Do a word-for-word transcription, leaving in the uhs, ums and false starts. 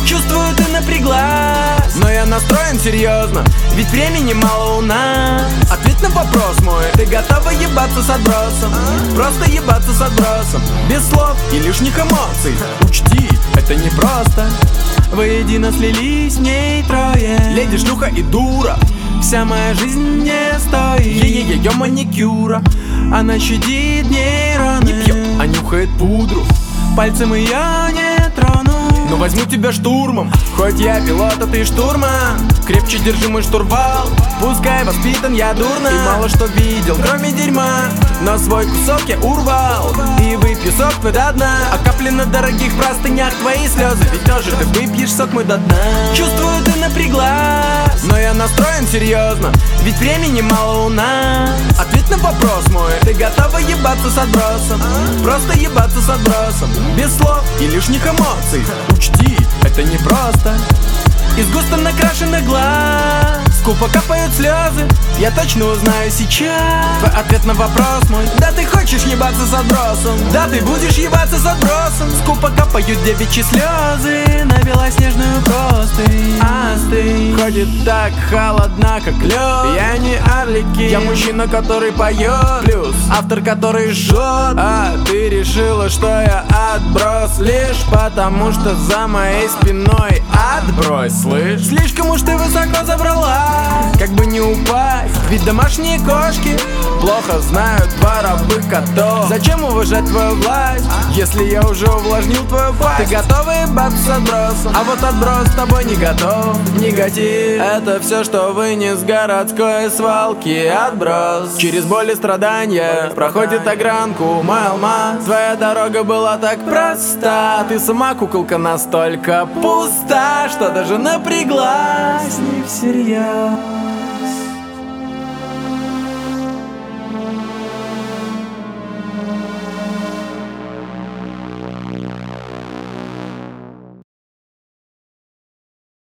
Чувствую, ты напряглась, но я настроен серьезно, ведь времени мало у нас. Ответь на вопрос мой: ты готова ебаться с отбросом? Просто ебаться с отбросом, без слов и лишних эмоций. Учти, это не просто. Воедино слились в ней трое, леди, шлюха и дура. Вся моя жизнь не стоит ее маникюра. Она щадит нейроны, не пьет, а нюхает пудру. Пальцем ее не трону, но возьму тебя штурмом. Хоть я пилот, а ты штурман. Крепче держи мой штурвал. Пускай воспитан я дурно и мало что видел, кроме дерьма, но свой кусок я урвал и выпью сок твой до дна. А капли на дорогих простынях твои слезы, ведь тоже ты выпьешь сок мой до дна. Чувствую, ты напряглась, но я настроен серьезно, ведь времени мало у нас. Ответь на вопрос мой: ты готова ебаться с отбросом? Просто ебаться с отбросом, без слов и лишних эмоций. Учти, это не просто. Из густо накрашенных глаз скупо капают слезы, я точно узнаю сейчас твой ответ на вопрос мой. Да, ты хочешь ебаться с отбросом, да, ты будешь ебаться с отбросом. Скупо капают девичьи слезы на белоснежную простынь. Остынь, ходит так холодна, как лед. Я не Арлекин, я мужчина, который поет, плюс автор, который жжет. А ты решила, что я отброс лишь потому, что за моей спиной отбрось, слышь? Слишком уж ты высоко забрала, как бы не упасть, ведь домашние кошки плохо знают воровых котов. Зачем уважать твою власть, если я уже увлажнил твою пасть? Ты готова ебаться с отбросом, а вот отброс с тобой не готов. Негатив — это все, что вынес городской свалки. Отброс через боль и страдания проходит огранку, мой алмаз. Твоя дорога была так проста, ты сама куколка настолько пуста, что даже напряглась не всерьез.